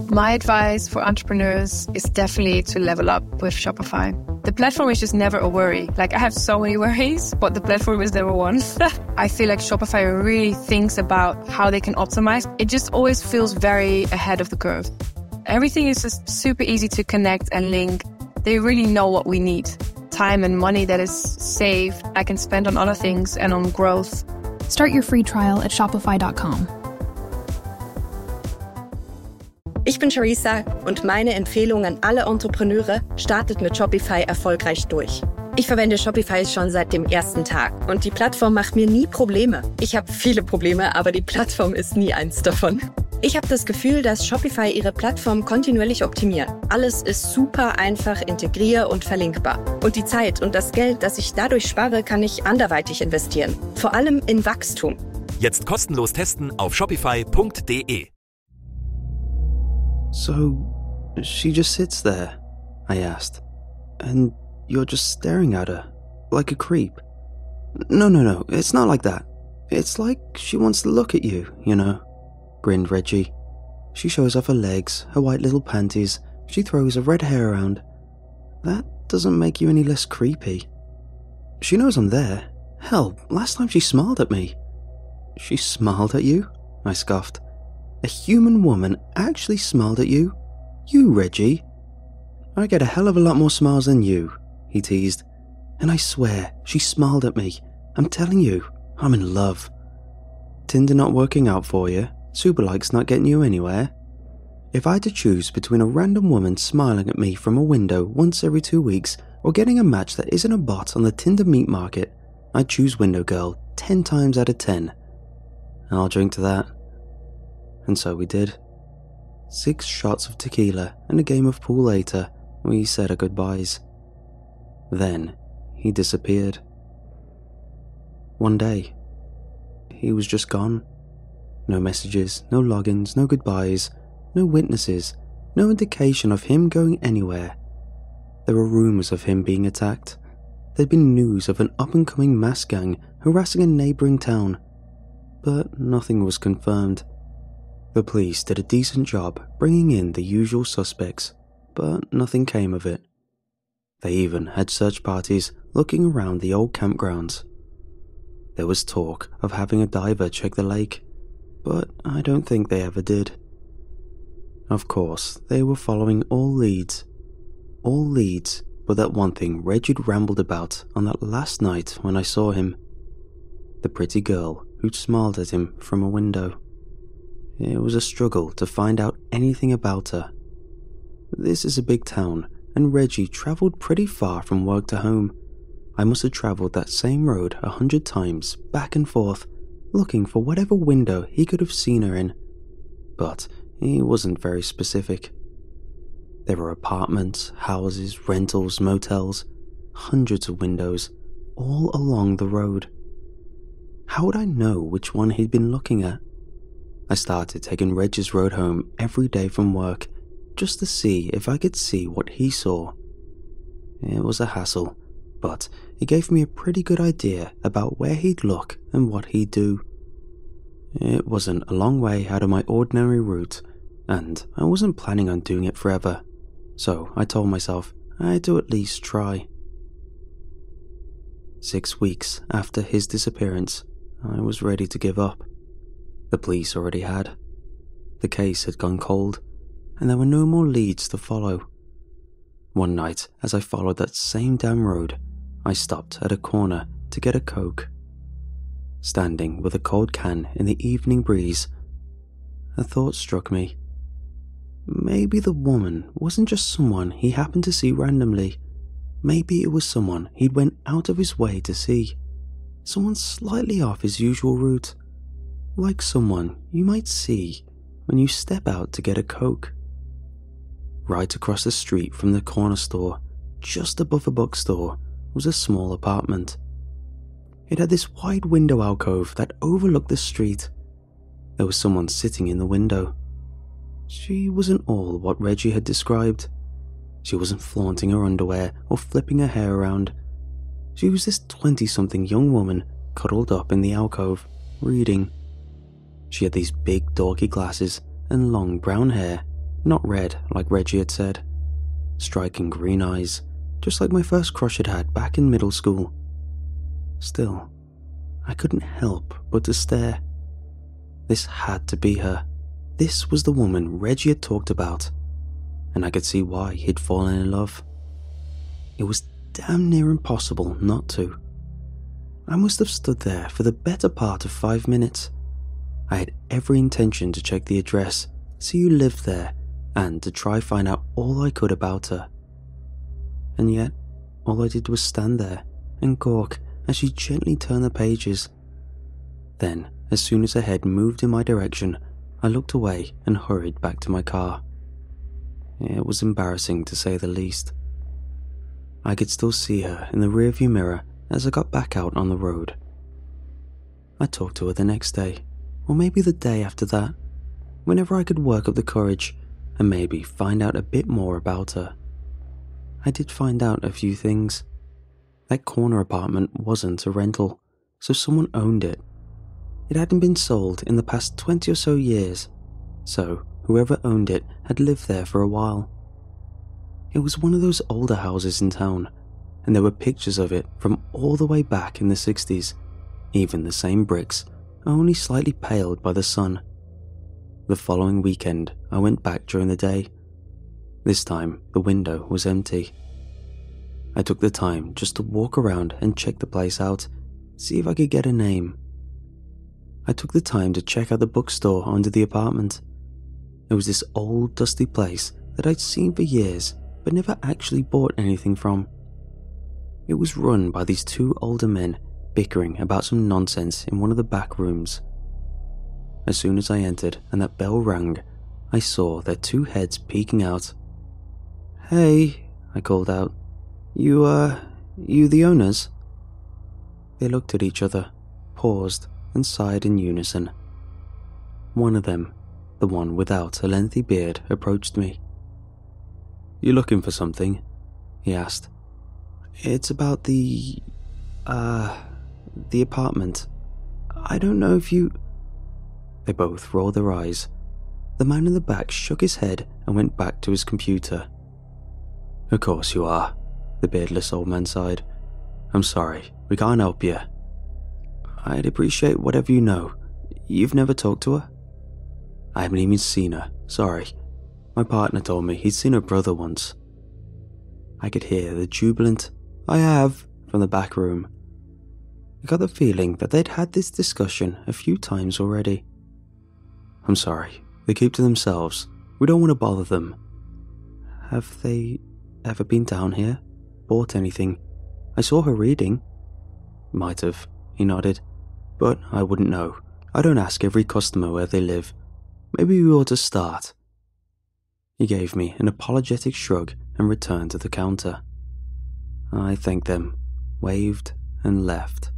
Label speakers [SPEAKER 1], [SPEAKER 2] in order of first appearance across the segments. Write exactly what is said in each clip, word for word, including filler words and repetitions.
[SPEAKER 1] My advice for entrepreneurs is definitely to level up with Shopify. The platform is just never a worry. Like, I have so many worries, but the platform is never one. I feel like Shopify really thinks about how they can optimize. It just always feels very ahead of the curve. Everything is just super easy to connect and link. They really know what we need. Time and money that is saved, I can spend on other things and on growth.
[SPEAKER 2] Start your free trial at shopify dot com.
[SPEAKER 3] Ich bin Charissa und meine Empfehlung an alle Entrepreneure: startet mit Shopify erfolgreich durch. Ich verwende Shopify schon seit dem ersten Tag und die Plattform macht mir nie Probleme. Ich habe viele Probleme, aber die Plattform ist nie eins davon. Ich habe das Gefühl, dass Shopify ihre Plattform kontinuierlich optimiert. Alles ist super einfach integrier- und verlinkbar. Und die Zeit und das Geld, das ich dadurch spare, kann ich anderweitig investieren. Vor allem in Wachstum.
[SPEAKER 4] Jetzt kostenlos testen auf shopify punkt de.
[SPEAKER 5] So, she just sits there, I asked, and you're just staring at her, like a creep. No, no, no, it's not like that. It's like she wants to look at you, you know, grinned Reggie. She shows off her legs, her white little panties, she throws her red hair around. That doesn't make you any less creepy. She knows I'm there. Hell, last time she smiled at me. She smiled at you? I scoffed. A human woman actually smiled at you? You, Reggie? I get a hell of a lot more smiles than you, he teased. And I swear, she smiled at me. I'm telling you, I'm in love. Tinder not working out for you? Superlikes not getting you anywhere? If I had to choose between a random woman smiling at me from a window once every two weeks or getting a match that isn't a bot on the Tinder meat market, I'd choose Window Girl ten times out of ten. I'll drink to that. And so we did. Six shots of tequila and a game of pool later, we said our goodbyes. Then, he disappeared. One day, he was just gone. No messages, no logins, no goodbyes, no witnesses, no indication of him going anywhere. There were rumours of him being attacked. There'd been news of an up-and-coming mass gang harassing a neighbouring town, but nothing was confirmed. The police did a decent job bringing in the usual suspects, but nothing came of it. They even had search parties looking around the old campgrounds. There was talk of having a diver check the lake, but I don't think they ever did. Of course, they were following all leads. All leads but that one thing Reggie rambled about on that last night when I saw him. The pretty girl who'd smiled at him from a window. It was a struggle to find out anything about her. This is a big town, and Reggie travelled pretty far from work to home. I must have travelled that same road a hundred times, back and forth, looking for whatever window he could have seen her in. But he wasn't very specific. There were apartments, houses, rentals, motels, hundreds of windows, all along the road. How would I know which one he'd been looking at? I started taking Reggie's road home every day from work, just to see if I could see what he saw. It was a hassle, but it gave me a pretty good idea about where he'd look and what he'd do. It wasn't a long way out of my ordinary route, and I wasn't planning on doing it forever, so I told myself I'd do at least try. Six weeks after his disappearance, I was ready to give up. The police already had. The case had gone cold, and there were no more leads to follow. One night, as I followed that same damn road, I stopped at a corner to get a Coke. Standing with a cold can in the evening breeze, a thought struck me. Maybe the woman wasn't just someone he happened to see randomly. Maybe it was someone he'd went out of his way to see. Someone slightly off his usual route. Like someone you might see when you step out to get a Coke. Right across the street from the corner store, just above a bookstore, was a small apartment. It had this wide window alcove that overlooked the street. There was someone sitting in the window. She wasn't all what Reggie had described. She wasn't flaunting her underwear or flipping her hair around. She was this twenty-something young woman cuddled up in the alcove, reading. She had these big dorky glasses and long brown hair, Not red like Reggie had said. Striking green eyes, just like my first crush had had back in middle school. Still, I couldn't help but to stare. This had to be her. This was the woman Reggie had talked about, and I could see why he'd fallen in love. It was damn near impossible not to. I must have stood there for the better part of five minutes. I had every intention to check the address, see who lived there, and to try find out all I could about her. And yet, all I did was stand there and gawk as she gently turned the pages. Then, as soon as her head moved in my direction, I looked away and hurried back to my car. It was embarrassing to say the least. I could still see her in the rearview mirror as I got back out on the road. I talked to her the next day, or maybe the day after that, whenever I could work up the courage and maybe find out a bit more about her. I did find out a few things. That corner apartment wasn't a rental, so someone owned it. It hadn't been sold in the past twenty or so years, so whoever owned it had lived there for a while. It was one of those older houses in town, and there were pictures of it from all the way back in the sixties, even the same bricks, only slightly paled by the sun. The following weekend, I went back during the day. This time, the window was empty. I took the time just to walk around and check the place out, see if I could get a name. I took the time to check out the bookstore under the apartment. It was this old, dusty place that I'd seen for years, but never actually bought anything from. It was run by these two older men bickering about some nonsense in one of the back rooms. As soon as I entered and that bell rang, I saw their two heads peeking out. "Hey," I called out. You, uh, you the owners?" They looked at each other, paused, and sighed in unison. One of them, the one without a lengthy beard, approached me. "You looking for something?" he asked. "It's about the, uh, the apartment. I don't know if you..." They both rolled their eyes. The man in the back shook his head and went back to his computer. "Of course you are," the beardless old man sighed. "I'm sorry, we can't help you." "I'd appreciate whatever you know. You've never talked to her?" "I haven't even seen her, sorry. My partner told me he'd seen her brother once." I could hear the jubilant, "I have," from the back room. I got the feeling that they'd had this discussion a few times already. "I'm sorry, they keep to themselves. We don't want to bother them." "Have they ever been down here? Bought anything? I saw her reading." "Might have," he nodded. "But I wouldn't know. I don't ask every customer where they live. Maybe we ought to start." He gave me an apologetic shrug and returned to the counter. I thanked them, waved, and left.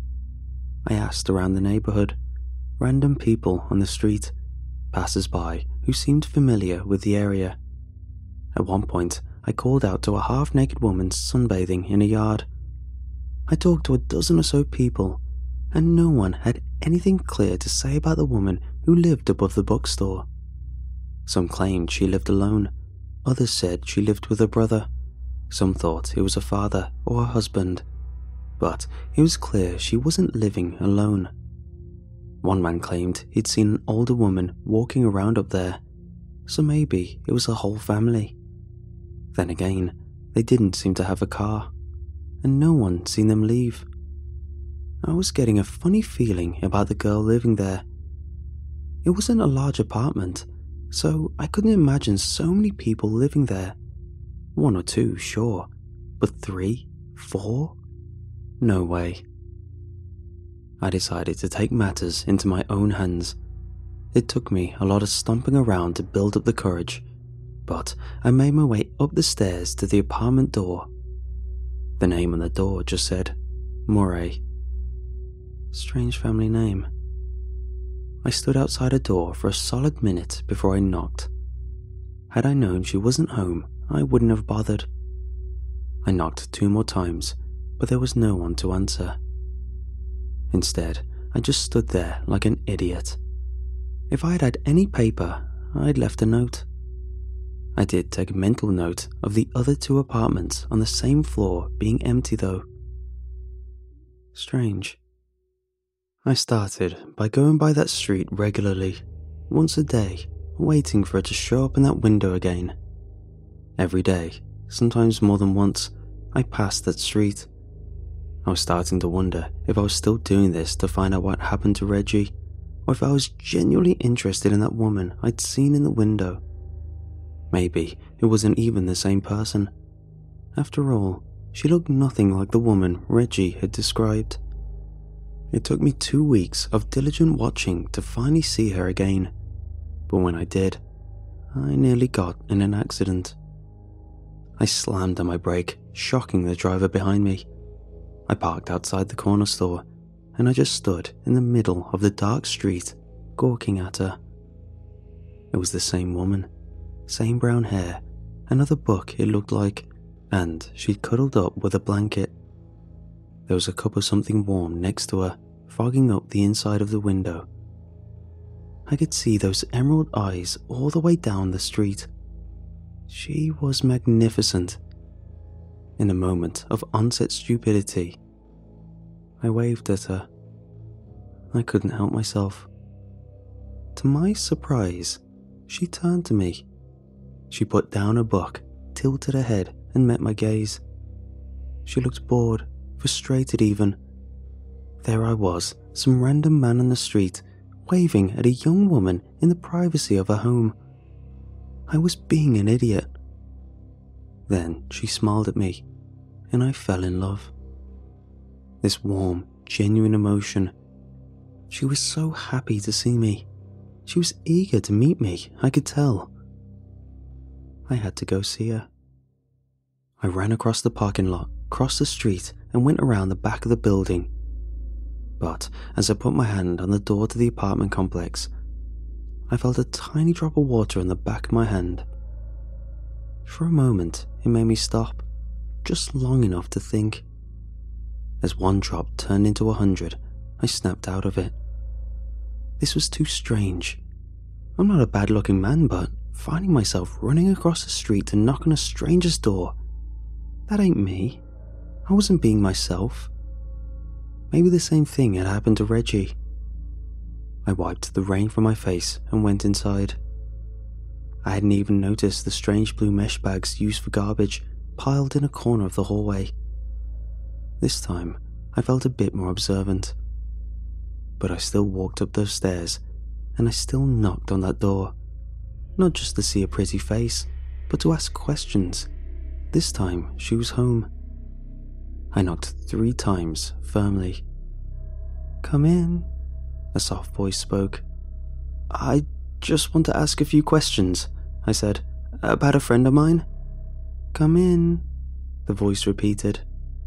[SPEAKER 5] I asked around the neighborhood, random people on the street, passers-by who seemed familiar with the area. At one point, I called out to a half-naked woman sunbathing in a yard. I talked to a dozen or so people, and no one had anything clear to say about the woman who lived above the bookstore. Some claimed she lived alone, others said she lived with her brother, some thought it was her father or her husband, but it was clear she wasn't living alone. One man claimed he'd seen an older woman walking around up there, so maybe it was a whole family. Then again, they didn't seem to have a car, and no one seen them leave. I was getting a funny feeling about the girl living there. It wasn't a large apartment, so I couldn't imagine so many people living there. One or two, sure, but three? Four? No way. I decided to take matters into my own hands. It took me a lot of stomping around to build up the courage, but I made my way up the stairs to the apartment door. The name on the door just said, Murray. Strange family name. I stood outside her door for a solid minute before I knocked. Had I known she wasn't home, I wouldn't have bothered. I knocked two more times, but there was no one to answer. Instead, I just stood there like an idiot. If I had had any paper, I'd left a note. I did take a mental note of the other two apartments on the same floor being empty though. Strange. I started by going by that street regularly, once a day, waiting for it to show up in that window again. Every day, sometimes more than once, I passed that street. I was starting to wonder if I was still doing this to find out what happened to Reggie, or if I was genuinely interested in that woman I'd seen in the window. Maybe it wasn't even the same person. After all, she looked nothing like the woman Reggie had described. It took me two weeks of diligent watching to finally see her again, but when I did, I nearly got in an accident. I slammed on my brake, shocking the driver behind me. I parked outside the corner store, and I just stood in the middle of the dark street, gawking at her. It was the same woman, same brown hair, another book it looked like, and she'd cuddled up with a blanket. There was a cup of something warm next to her, fogging up the inside of the window. I could see those emerald eyes all the way down the street. She was magnificent. In a moment of onset stupidity, I waved at her. I couldn't help myself. To my surprise, she turned to me. She put down her book, tilted her head, and met my gaze. She looked bored, frustrated even. There I was, some random man on the street, waving at a young woman in the privacy of her home. I was being an idiot. Then she smiled at me, and I fell in love. This warm, genuine emotion. She was so happy to see me. She was eager to meet me, I could tell. I had to go see her. I ran across the parking lot, crossed the street, and went around the back of the building. But as I put my hand on the door to the apartment complex, I felt a tiny drop of water on the back of my hand. For a moment, it made me stop, just long enough to think. As one drop turned into a hundred, I snapped out of it. This was too strange. I'm not a bad-looking man, but finding myself running across the street to knock on a stranger's door, that ain't me. I wasn't being myself. Maybe the same thing had happened to Reggie. I wiped the rain from my face and went inside. I hadn't even noticed the strange blue mesh bags used for garbage piled in a corner of the hallway. This time, I felt a bit more observant. But I still walked up those stairs, and I still knocked on that door. Not just to see a pretty face, but to ask questions. This time, she was home. I knocked three times, firmly. "Come in," a soft voice spoke. "I just want to ask a few questions," I said, "about a friend of mine." "Come in," the voice repeated.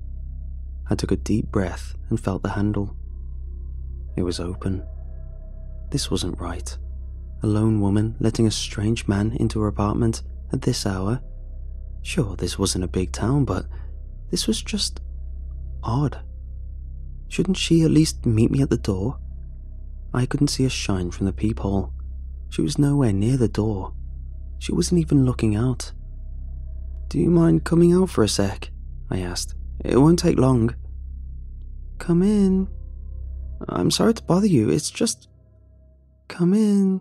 [SPEAKER 5] I took a deep breath and felt the handle. It was open. This wasn't right. A lone woman letting a strange man into her apartment at this hour. Sure, this wasn't a big town, but this was just odd. Shouldn't she at least meet me at the door? I couldn't see a shine from the peephole. She was nowhere near the door. She wasn't even looking out. "Do you mind coming out for a sec?" I asked. "It won't take long." "Come in." "I'm sorry to bother you, it's just..." "Come in."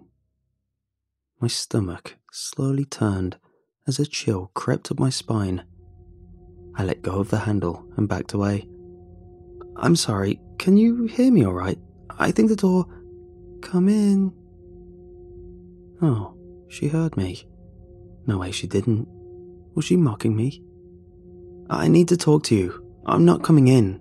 [SPEAKER 5] My stomach slowly turned as a chill crept up my spine. I let go of the handle and backed away. "I'm sorry, can you hear me all right? I think the door..." "Come in." Oh, she heard me. No way she didn't. Was she mocking me? "I need to talk to you. I'm not coming in."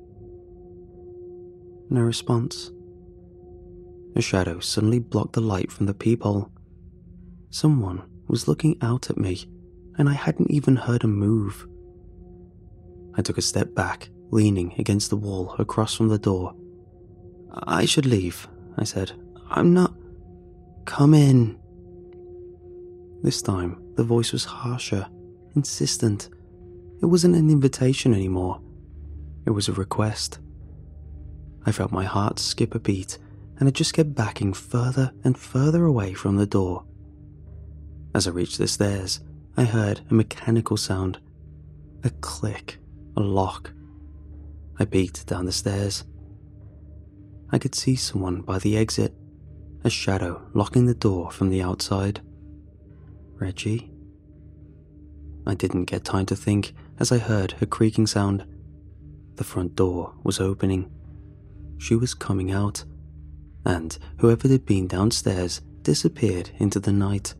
[SPEAKER 5] No response. A shadow suddenly blocked the light from the peephole. Someone was looking out at me, and I hadn't even heard a move. I took a step back, leaning against the wall across from the door. "I should leave," I said. "I'm not..." "Come in." This time, the voice was harsher, insistent. It wasn't an invitation anymore. It was a request. I felt my heart skip a beat, and I just kept backing further and further away from the door. As I reached the stairs, I heard a mechanical sound. A click, a lock. I peeked down the stairs. I could see someone by the exit, a shadow locking the door from the outside. Reggie? I didn't get time to think as I heard a creaking sound. The front door was opening. She was coming out, and whoever had been downstairs disappeared into the night.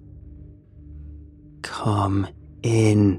[SPEAKER 5] Come in.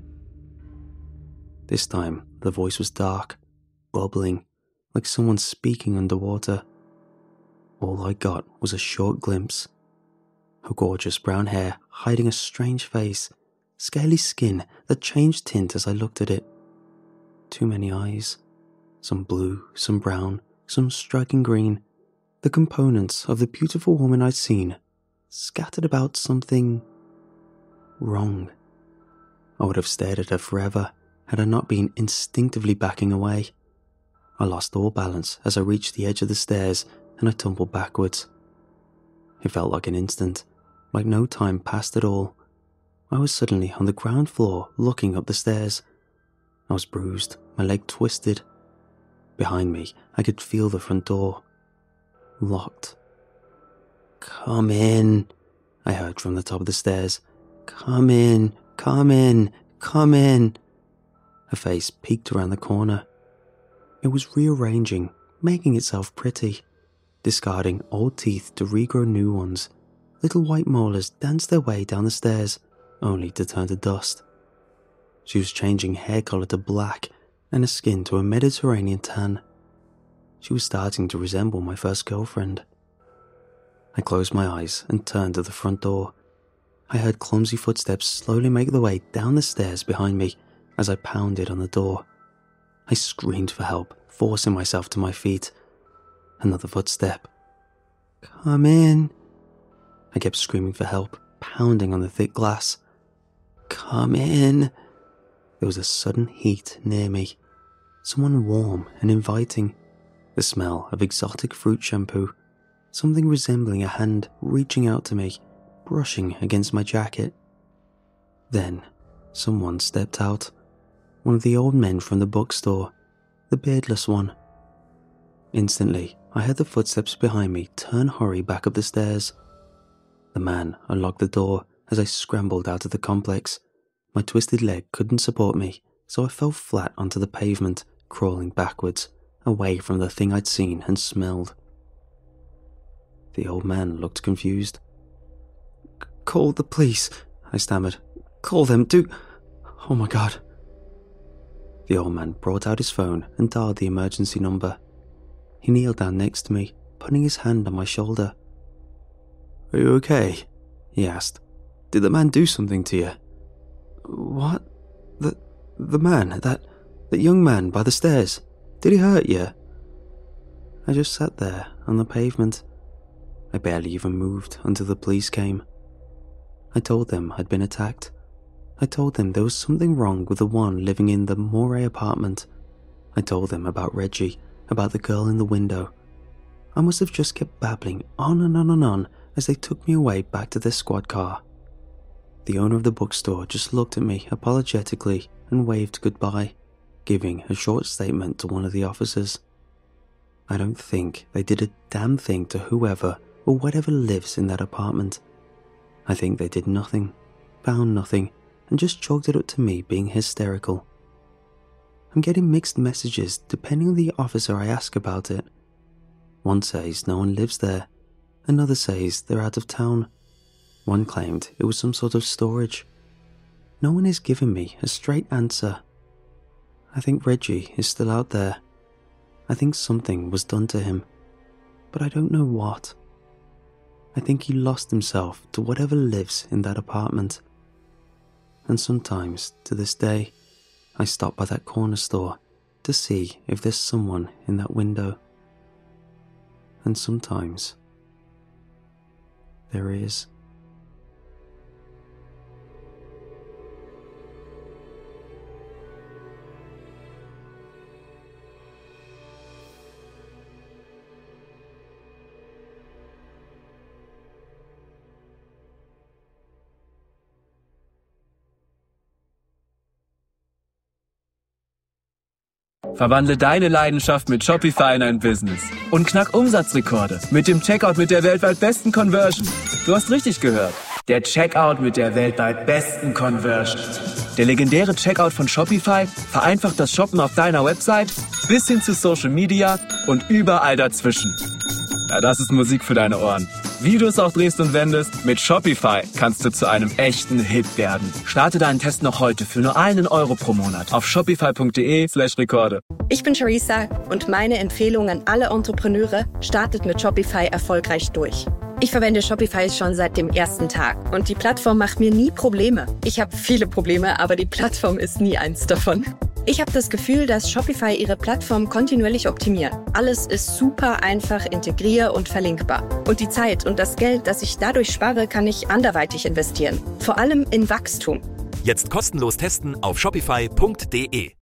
[SPEAKER 5] This time, the voice was dark, bubbling, like someone speaking underwater. All I got was a short glimpse. Her gorgeous brown hair hiding a strange face, scaly skin that changed tint as I looked at it. Too many eyes, some blue, some brown, some striking green, the components of the beautiful woman I'd seen, scattered about something wrong. I would have stared at her forever had I not been instinctively backing away. I lost all balance as I reached the edge of the stairs and I tumbled backwards. It felt like an instant, like no time passed at all. I was suddenly on the ground floor looking up the stairs. I was bruised, my leg twisted. Behind me, I could feel the front door. Locked. Come in, I heard from the top of the stairs. Come in, come in, come in. Her face peeked around the corner. It was rearranging, making itself pretty, discarding old teeth to regrow new ones. Little white molars danced their way down the stairs, only to turn to dust. She was changing hair color to black and her skin to a Mediterranean tan. She was starting to resemble my first girlfriend. I closed my eyes and turned to the front door. I heard clumsy footsteps slowly make their way down the stairs behind me as I pounded on the door. I screamed for help, forcing myself to my feet. Another footstep. Come in. I kept screaming for help, pounding on the thick glass. Come in. There was a sudden heat near me. Someone warm and inviting. The smell of exotic fruit shampoo. Something resembling a hand reaching out to me, brushing against my jacket. Then, someone stepped out. One of the old men from the bookstore, the beardless one. Instantly, I heard the footsteps behind me turn hurry back up the stairs. The man unlocked the door as I scrambled out of the complex. My twisted leg couldn't support me, so I fell flat onto the pavement, crawling backwards, away from the thing I'd seen and smelled. The old man looked confused. Call the police, I stammered. Call them, do... Oh my God. The old man brought out his phone and dialed the emergency number. He kneeled down next to me, putting his hand on my shoulder. Are you okay? He asked. Did the man do something to you? What? The the man, that, that young man by the stairs. Did he hurt you? I just sat there on the pavement. I barely even moved until the police came. I told them I'd been attacked. I told them there was something wrong with the one living in the Moray apartment. I told them about Reggie, about the girl in the window. I must have just kept babbling on and on and on as they took me away back to their squad car. The owner of the bookstore just looked at me apologetically and waved goodbye, giving a short statement to one of the officers. I don't think they did a damn thing to whoever or whatever lives in that apartment. I think they did nothing, found nothing, and just chalked it up to me being hysterical. I'm getting mixed messages depending on the officer I ask about it. One says no one lives there, another says they're out of town. One claimed it was some sort of storage. No one has given me a straight answer. I think Reggie is still out there. I think something was done to him, but I don't know what. I think he lost himself to whatever lives in that apartment. And sometimes, to this day, I stop by that corner store to see if there's someone in that window. And sometimes, there is.
[SPEAKER 6] Verwandle deine Leidenschaft mit Shopify in ein Business und knack Umsatzrekorde mit dem Checkout mit der weltweit besten Conversion. Du hast richtig gehört. Der Checkout mit der weltweit besten Conversion. Der legendäre Checkout von Shopify vereinfacht das Shoppen auf deiner Website bis hin zu Social Media und überall dazwischen. Ja, das ist Musik für deine Ohren. Wie du es auch drehst und wendest, mit Shopify kannst du zu einem echten Hit werden. Starte deinen Test noch heute für nur einen Euro pro Monat auf shopify.de slash Rekorde.
[SPEAKER 3] Ich bin Charissa und meine Empfehlung an alle Entrepreneure: startet mit Shopify erfolgreich durch. Ich verwende Shopify schon seit dem ersten Tag und die Plattform macht mir nie Probleme. Ich habe viele Probleme, aber die Plattform ist nie eins davon. Ich habe das Gefühl, dass Shopify ihre Plattform kontinuierlich optimiert. Alles ist super einfach integrier- und verlinkbar. Und die Zeit und das Geld, das ich dadurch spare, kann ich anderweitig investieren. Vor allem in Wachstum.
[SPEAKER 4] Jetzt kostenlos testen auf shopify punkt de.